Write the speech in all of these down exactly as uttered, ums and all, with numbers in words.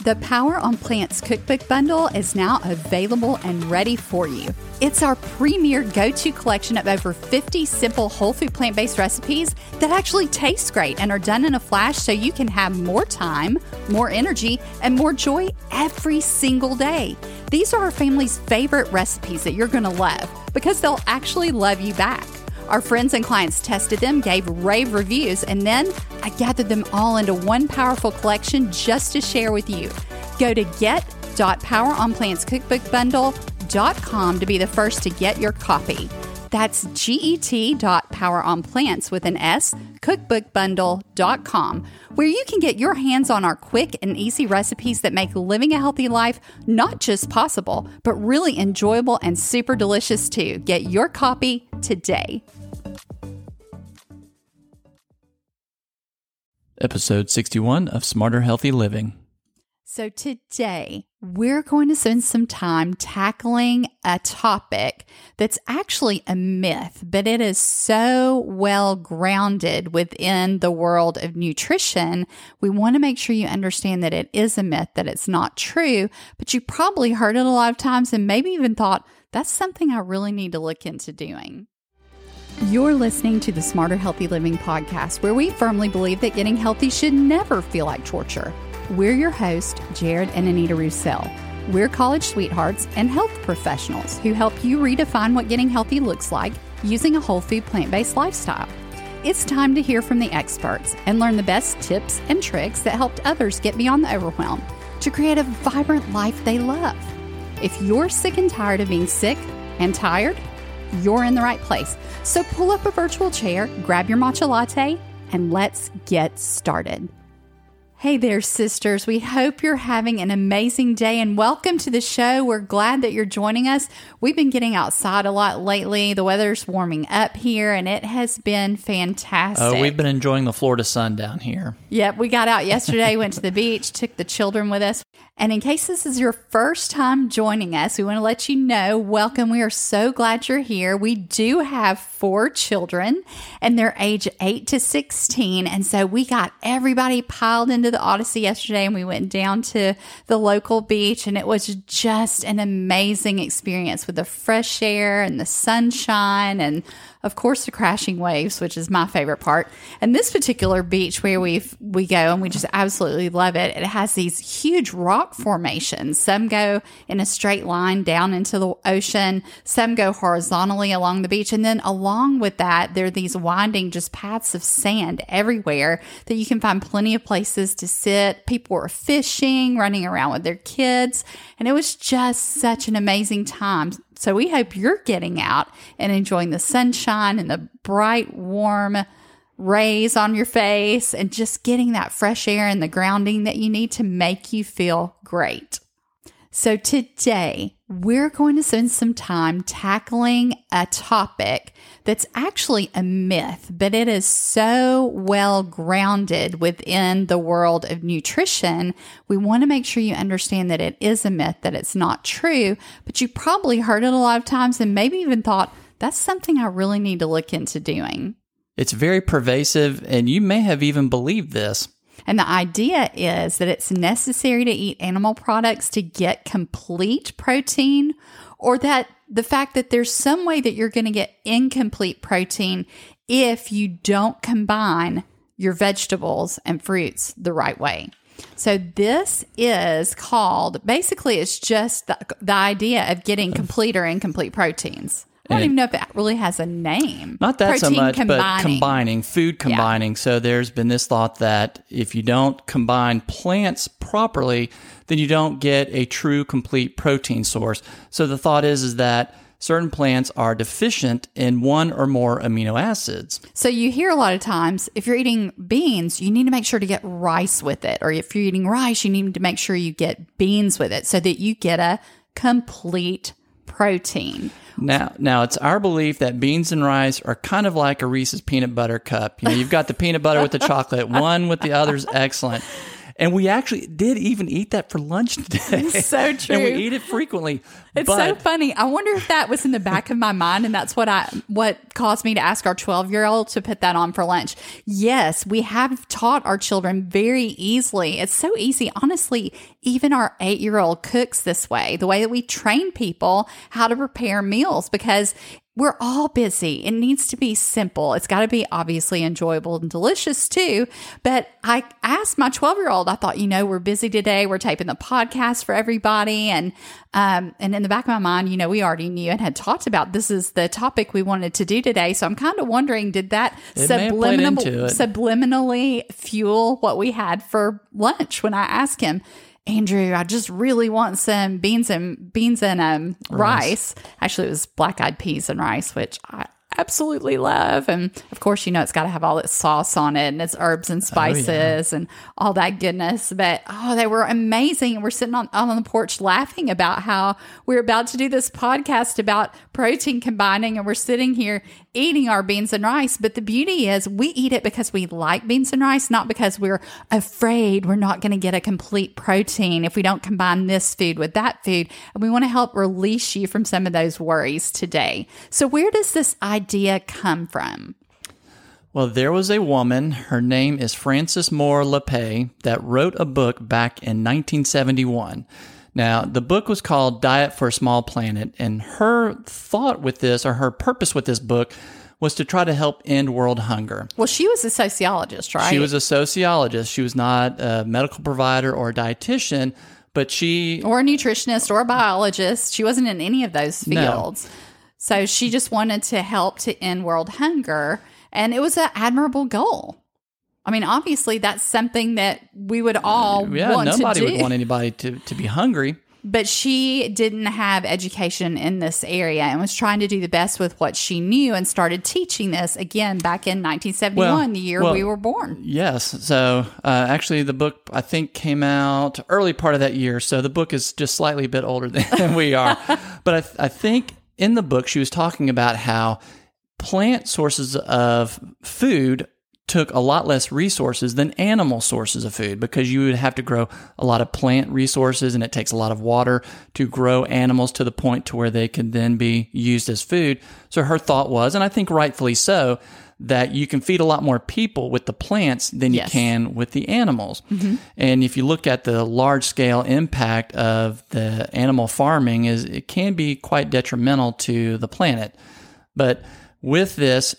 The Power on Plants Cookbook Bundle is now available and ready for you. It's our premier go-to collection of over fifty simple whole food plant-based recipes that actually taste great and are done in a flash so you can have more time, more energy, and more joy every single day. These are our family's favorite recipes that you're going to love because they'll actually love you back. Our friends and clients tested them, gave rave reviews, and then I gathered them all into one powerful collection just to share with you. Go to get dot power on plants cookbook bundle dot com to be the first to get your copy. That's get dot power on plants with an S, cookbook bundle dot com, where you can get your hands on our quick and easy recipes that make living a healthy life not just possible, but really enjoyable and super delicious too. Get your copy today. Episode sixty-one of Smarter Healthy Living. So today, we're going to spend some time tackling a topic that's actually a myth, but it is so well grounded within the world of nutrition. We want to make sure you understand that it is a myth, that it's not true, but you probably heard it a lot of times and maybe even thought, that's something I really need to look into doing. You're listening to the Smarter Healthy Living podcast, where we firmly believe that getting healthy should never feel like torture. We're your hosts, Jared and Anita Roussel. We're college sweethearts and health professionals who help you redefine what getting healthy looks like using a whole food plant-based lifestyle. It's time to hear from the experts and learn the best tips and tricks that helped others get beyond the overwhelm to create a vibrant life they love. If you're sick and tired of being sick and tired, you're in the right place. So pull up a virtual chair, grab your matcha latte, and let's get started. Hey there, sisters. We hope you're having an amazing day and welcome to the show. We're glad that you're joining us. We've been getting outside a lot lately. The weather's warming up here and it has been fantastic. Oh, we've been enjoying the Florida sun down here. Yep, we got out yesterday, went to the beach, took the children with us. And in case this is your first time joining us, we want to let you know, welcome. We are so glad you're here. We do have four children and they're age eight to sixteen. And so we got everybody piled into the Odyssey yesterday and we went down to the local beach and it was just an amazing experience with the fresh air and the sunshine and of course the crashing waves, which is my favorite part. And this particular beach where we we go and we just absolutely love it. It has these huge rock formations. Some go in a straight line down into the ocean. Some go horizontally along the beach. And then along with that, there are these winding just paths of sand everywhere that you can find plenty of places to sit. People were fishing, running around with their kids. And it was just such an amazing time. So we hope you're getting out and enjoying the sunshine and the bright, warm rays on your face and just getting that fresh air and the grounding that you need to make you feel great. So today, we're going to spend some time tackling a topic that's actually a myth, but it is so well grounded within the world of nutrition. We want to make sure you understand that it is a myth, that it's not true, but you probably heard it a lot of times and maybe even thought, that's something I really need to look into doing. It's very pervasive, and you may have even believed this. And the idea is that it's necessary to eat animal products to get complete protein, or that the fact that there's some way that you're going to get incomplete protein if you don't combine your vegetables and fruits the right way. So this is called, basically it's just the, the idea of getting complete or incomplete proteins. I don't And even know if it really has a name. Not that so Protein much, but combining. combining, food combining. Yeah. So there's been this thought that if you don't combine plants properly, then you don't get a true complete protein source. So the thought is, is that certain plants are deficient in one or more amino acids. So you hear a lot of times, if you're eating beans, you need to make sure to get rice with it. Or if you're eating rice, you need to make sure you get beans with it so that you get a complete protein. Now, now it's our belief that beans and rice are kind of like a Reese's peanut butter cup. You know, you've got the peanut butter with the chocolate. One with the other's excellent. And we actually did even eat that for lunch today. It's so true. And we eat it frequently. It's but, so funny. I wonder if that was in the back of my mind, and that's what I what caused me to ask our twelve-year-old to put that on for lunch. Yes, we have taught our children very easily. It's so easy. Honestly, even our eight-year-old cooks this way, the way that we train people how to prepare meals, because we're all busy. It needs to be simple. It's got to be obviously enjoyable and delicious too. But I asked my twelve-year-old, I thought, you know, we're busy today. We're taping the podcast for everybody. And um, and in the back of my mind, you know, we already knew and had talked about this is the topic we wanted to do today. So I'm kind of wondering, did that subliminal, subliminally fuel what we had for lunch when I asked him, Andrew, I just really want some beans and beans and um, rice. rice. Actually, it was black-eyed peas and rice, which I absolutely love. And of course, you know, it's got to have all its sauce on it and its herbs and spices oh, yeah. and all that goodness. But, oh, they were amazing. And we're sitting on, on the porch laughing about how we're about to do this podcast about protein combining. And we're sitting here eating our beans and rice. But the beauty is we eat it because we like beans and rice, not because we're afraid we're not going to get a complete protein if we don't combine this food with that food. And we want to help release you from some of those worries today. So where does this idea come from? Well, there was a woman, her name is Frances Moore Lappé, that wrote a book back in nineteen seventy-one. Now, the book was called Diet for a Small Planet, and her thought with this, or her purpose with this book, was to try to help end world hunger. Well, she was a sociologist, right? She was a sociologist. She was not a medical provider or a dietitian, but she... Or a nutritionist or a biologist. She wasn't in any of those fields. No. So she just wanted to help to end world hunger, and it was an admirable goal. I mean, obviously, that's something that we would all yeah, want to do. Yeah, nobody would want anybody to, to be hungry. But she didn't have education in this area and was trying to do the best with what she knew and started teaching this again back in nineteen seventy-one, well, the year well, we were born. Yes. So uh, actually, the book, I think, came out early part of that year. So the book is just slightly a bit older than we are. But I, th- I think in the book, she was talking about how plant sources of food took a lot less resources than animal sources of food, because you would have to grow a lot of plant resources, and it takes a lot of water to grow animals to the point to where they could then be used as food. So her thought was, and I think rightfully so, that you can feed a lot more people with the plants than you yes. can with the animals. Mm-hmm. And if you look at the large scale impact of the animal farming, is it can be quite detrimental to the planet. But with this,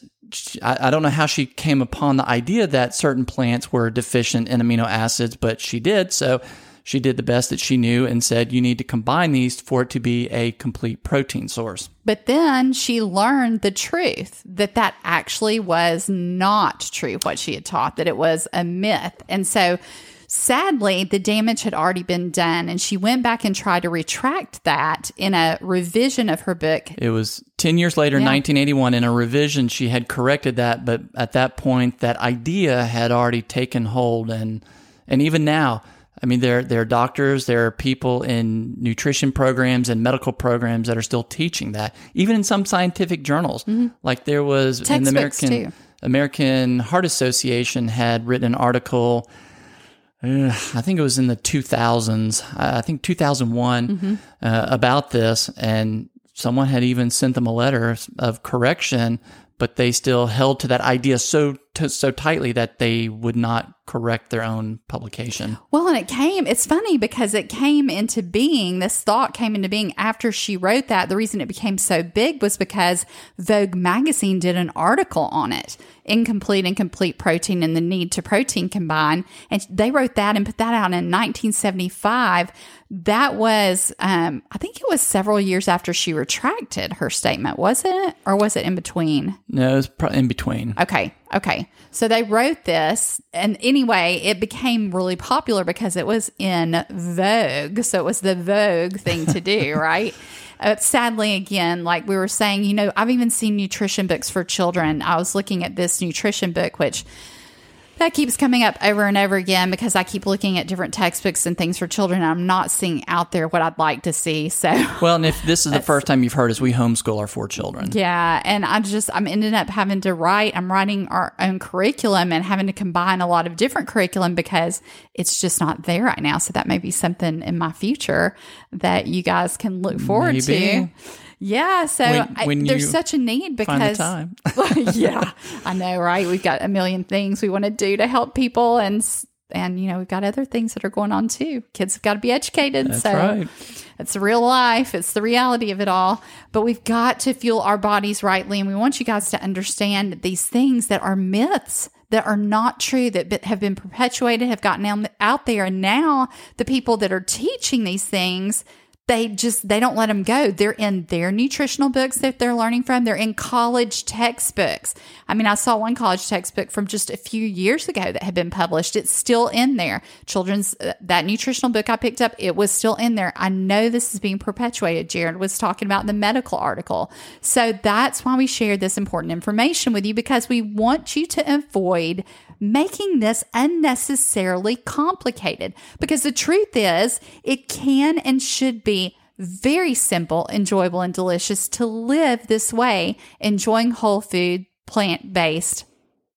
I don't know how she came upon the idea that certain plants were deficient in amino acids, but she did. So she did the best that she knew and said, you need to combine these for it to be a complete protein source. But then she learned the truth that that actually was not true, what she had taught, that it was a myth. And so sadly, the damage had already been done, and she went back and tried to retract that in a revision of her book. It was ten years later, yeah. nineteen eighty-one, in a revision, she had corrected that, but at that point, that idea had already taken hold, and and even now, I mean, there, there are doctors, there are people in nutrition programs and medical programs that are still teaching that, even in some scientific journals. Mm-hmm. Like there was, Textbooks in the American, too. American Heart Association had written an article, I think it was in the two thousands, I think two thousand one, mm-hmm. uh, about this, and someone had even sent them a letter of correction, but they still held to that idea so t- so tightly that they would not correct their own publication. Well, and it came, it's funny because it came into being, this thought came into being after she wrote that. The reason it became so big was because Vogue magazine did an article on it, Incomplete and Complete Protein and the Need to Protein Combine. And they wrote that and put that out in nineteen seventy-five. That was, um, I think it was several years after she retracted her statement, was it? Or was it in between? No, it was probably in between. Okay. Okay. So they wrote this, and anyway, it became really popular because it was in Vogue. So it was the Vogue thing to do, right? Uh, sadly, again, like we were saying, you know, I've even seen nutrition books for children. I was looking at this nutrition book, which That keeps coming up over and over again because I keep looking at different textbooks and things for children. And I'm not seeing out there what I'd like to see. So, well, and if this is the first time you've heard us, we homeschool our four children. Yeah. And I just, I'm ending up having to write, I'm writing our own curriculum and having to combine a lot of different curriculum because it's just not there right now. So that may be something in my future that you guys can look forward Maybe. to. Yeah, so When- when I, there's you such a need because Find the time. yeah, I know, right? We've got a million things we want to do to help people, and s- and you know we've got other things that are going on too. Kids have got to be educated, That's so right. it's real life. It's the reality of it all. But we've got to fuel our bodies rightly, and we want you guys to understand these things that are myths. That are not true, that be- have been perpetuated, have gotten out- out there, and now the people that are teaching these things. They just, they don't let them go. They're in their nutritional books that they're learning from. They're in college textbooks. I mean, I saw one college textbook from just a few years ago that had been published. It's still in there. Children's, uh, that nutritional book I picked up, it was still in there. I know this is being perpetuated. Jared was talking about the medical article. So that's why we shared this important information with you, because we want you to avoid making this unnecessarily complicated. Because the truth is, it can and should be very simple, enjoyable, and delicious to live this way, enjoying whole food, plant-based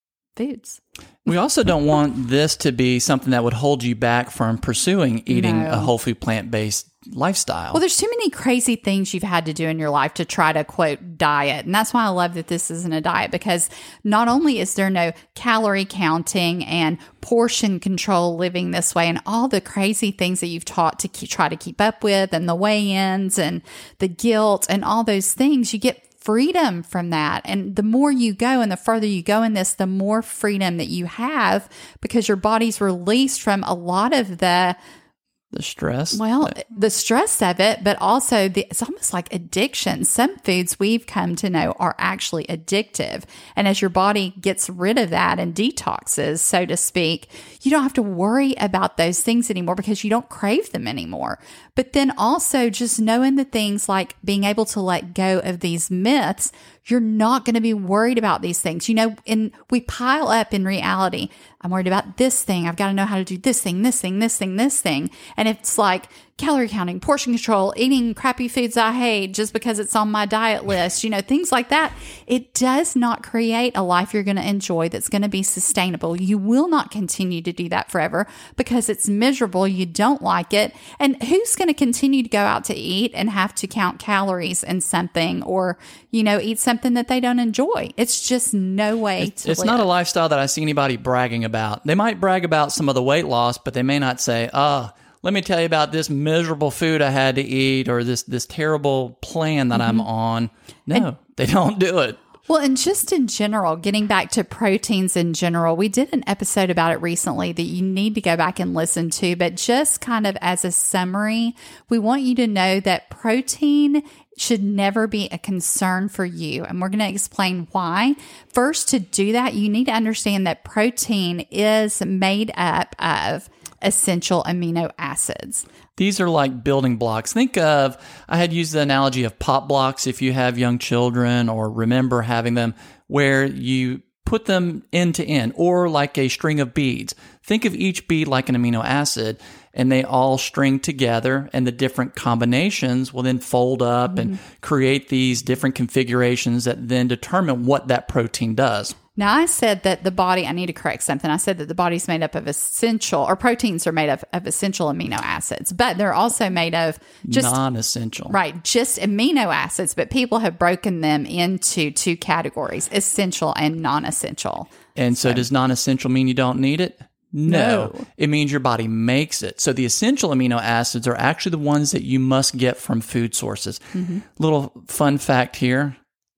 foods. We also don't want this to be something that would hold you back from pursuing eating No. a whole food plant-based lifestyle. Well, there's too many crazy things you've had to do in your life to try to, quote, diet. And that's why I love that this isn't a diet, because not only is there no calorie counting and portion control living this way and all the crazy things that you've taught to keep, try to keep up with, and the weigh-ins and the guilt and all those things, you get freedom from that. And the more you go and the further you go in this, the more freedom that you have, because your body's released from a lot of the the stress. Well, the stress of it, but also the, it's almost like addiction. Some foods we've come to know are actually addictive. And as your body gets rid of that and detoxes, so to speak, you don't have to worry about those things anymore because you don't crave them anymore. But then also just knowing the things like being able to let go of these myths, you're not going to be worried about these things. You know, and we pile up in reality. I'm worried about this thing. I've got to know how to do this thing, this thing, this thing, this thing. And it's like calorie counting, portion control, eating crappy foods I hate just because it's on my diet list, you know, things like that. It does not create a life you're going to enjoy that's going to be sustainable. You will not continue to do that forever because it's miserable. You don't like it. And who's going to continue to go out to eat and have to count calories in something, or, you know, eat something that they don't enjoy? It's just no way It's, to it's live. not a lifestyle that I see anybody bragging about. They might brag about some of the weight loss, but they may not say, oh, let me tell you about this miserable food I had to eat, or this this terrible plan that Mm-hmm. I'm on. No, and they don't do it. Well, and just in general, getting back to proteins in general, we did an episode about it recently that you need to go back and listen to. But just kind of as a summary, we want you to know that protein should never be a concern for you. And we're going to explain why. First, to do that, you need to understand that protein is made up of essential amino acids. These are like building blocks. Think of, I had used the analogy of pop blocks if you have young children or remember having them, where you put them end to end, or like a string of beads. Think of each bead like an amino acid, and they all string together, and the different combinations will then fold up mm-hmm. and create these different configurations that then determine what that protein does. Now, I said that the body, I need to correct something. I said that the body's made up of essential, or proteins are made up of essential amino acids, but they're also made of just non-essential. Right, just amino acids, but people have broken them into two categories, essential and non-essential. And so, so does non-essential mean you don't need it? No. No. It means your body makes it. So the essential amino acids are actually the ones that you must get from food sources. Mm-hmm. Little fun fact here.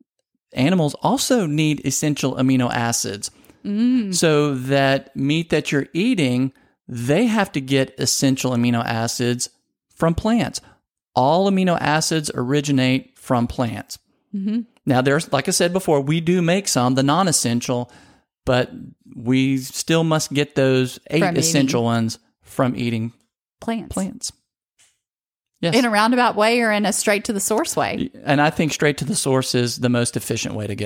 Animals also need essential amino acids. Mm. So that meat that you're eating, they have to get essential amino acids from plants. All amino acids originate from plants. Mm-hmm. Now, there's, like I said before, we do make some, the non-essential, but we still must get those eight from essential eating. ones from eating plants. Plants. Yes. In a roundabout way or in a straight to the source way? And I think straight to the source is the most efficient way to go.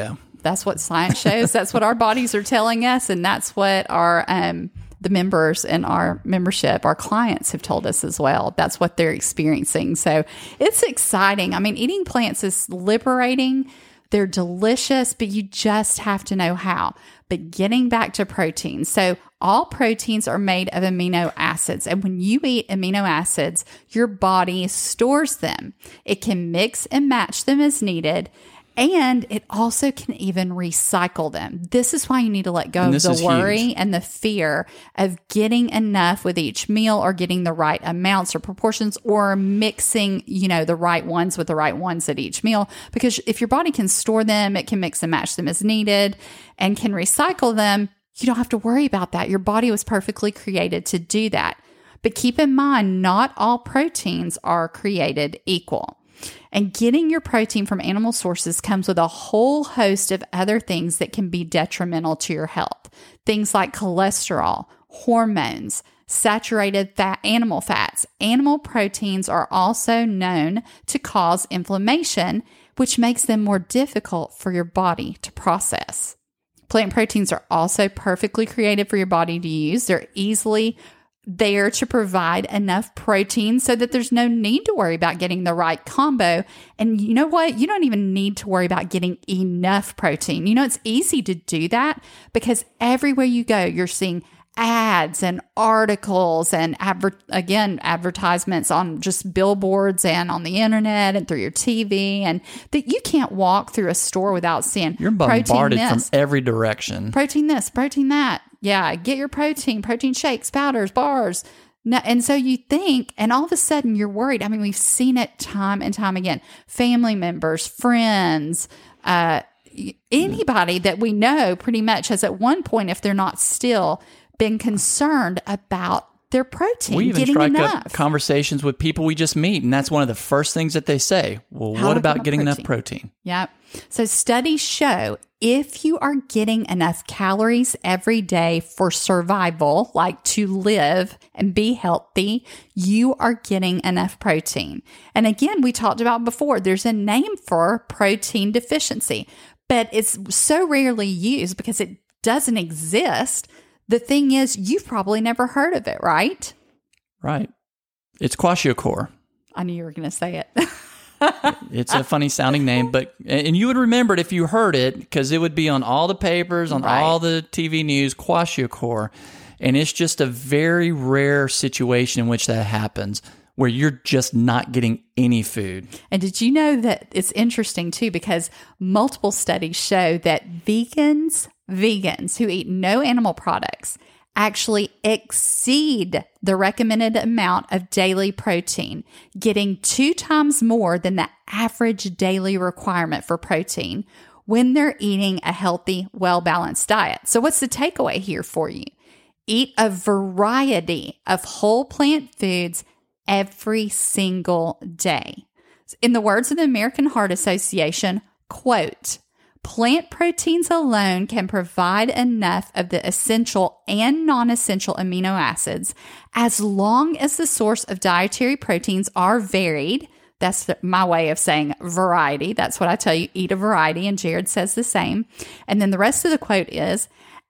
That's what science shows. That's what our bodies are telling us. And that's what our, um, the members in our membership, our clients have told us as well. That's what they're experiencing. So it's exciting. I mean, eating plants is liberating. They're delicious, but you just have to know how. But getting back to protein. So all proteins are made of amino acids. And when you eat amino acids, your body stores them. It can mix and match them as needed. And it also can even recycle them. This is why you need to let go of the worry huge. and the fear of getting enough with each meal, or getting the right amounts or proportions, or mixing, you know, the right ones with the right ones at each meal. Because if your body can store them, it can mix and match them as needed and can recycle them. You don't have to worry about that. Your body was perfectly created to do that. But keep in mind, not all proteins are created equal. And getting your protein from animal sources comes with a whole host of other things that can be detrimental to your health. Things like cholesterol, hormones, saturated fat, animal fats. Animal proteins are also known to cause inflammation, which makes them more difficult for your body to process. Plant proteins are also perfectly created for your body to use. They're easily there to provide enough protein so that there's no need to worry about getting the right combo. And you know what? You don't even need to worry about getting enough protein. You know, it's easy to do that because everywhere you go, you're seeing ads and articles and adver- again, advertisements on just billboards and on the internet and through your T V, and that you can't walk through a store without seeing You're bombarded from every direction. Protein this, protein that. Yeah, get your protein, protein shakes, powders, bars. No, and so you think, and all of a sudden you're worried. I mean, we've seen it time and time again. Family members, friends, uh, anybody that we know pretty much has at one point, if they're not still, been concerned about their protein, we even getting strike enough. Up conversations with people we just meet, and that's one of the first things that they say. Well, How what about getting protein? enough protein? Yep. So studies show if you are getting enough calories every day for survival, like to live and be healthy, you are getting enough protein. And again, we talked about before, there's a name for protein deficiency, but it's so rarely used because it doesn't exist. The thing is, you've probably never heard of it, right? Right. It's kwashiorkor. I knew you were going to say it. It's a funny sounding name, but and you would remember it if you heard it because it would be on all the papers, on right. all the T V news, kwashiorkor. And it's just a very rare situation in which that happens, where you're just not getting any food. And did you know that it's interesting too, because multiple studies show that vegans, vegans who eat no animal products actually exceed the recommended amount of daily protein, getting two times more than the average daily requirement for protein when they're eating a healthy, well-balanced diet. So what's the takeaway here for you? Eat a variety of whole plant foods every single day. In the words of the American Heart Association, quote, plant proteins alone can provide enough of the essential and non-essential amino acids as long as the source of dietary proteins are varied. That's the, my way of saying variety. That's what I tell you, eat a variety, and Jared says the same. And then the rest of the quote is,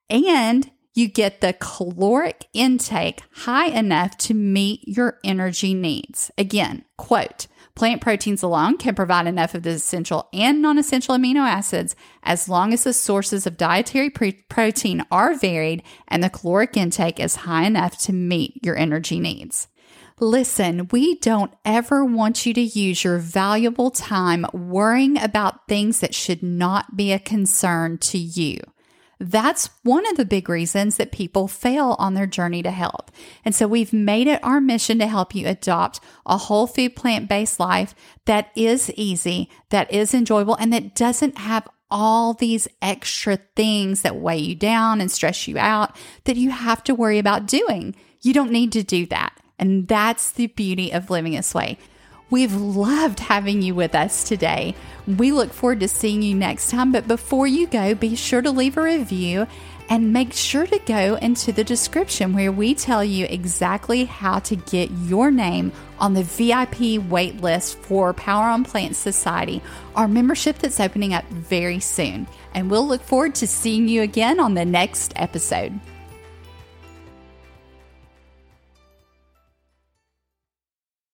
and you get the caloric intake high enough to meet your energy needs. Again, quote, plant proteins alone can provide enough of the essential and non-essential amino acids as long as the sources of dietary pre- protein are varied and the caloric intake is high enough to meet your energy needs. Listen, we don't ever want you to use your valuable time worrying about things that should not be a concern to you. That's one of the big reasons that people fail on their journey to health. And so we've made it our mission to help you adopt a whole food, plant-based life that is easy, that is enjoyable, and that doesn't have all these extra things that weigh you down and stress you out that you have to worry about doing. You don't need to do that. And that's the beauty of living this way. We've loved having you with us today. We look forward to seeing you next time. But before you go, be sure to leave a review and make sure to go into the description where we tell you exactly how to get your name on the V I P wait list for Power on Plants Society, our membership that's opening up very soon. And we'll look forward to seeing you again on the next episode.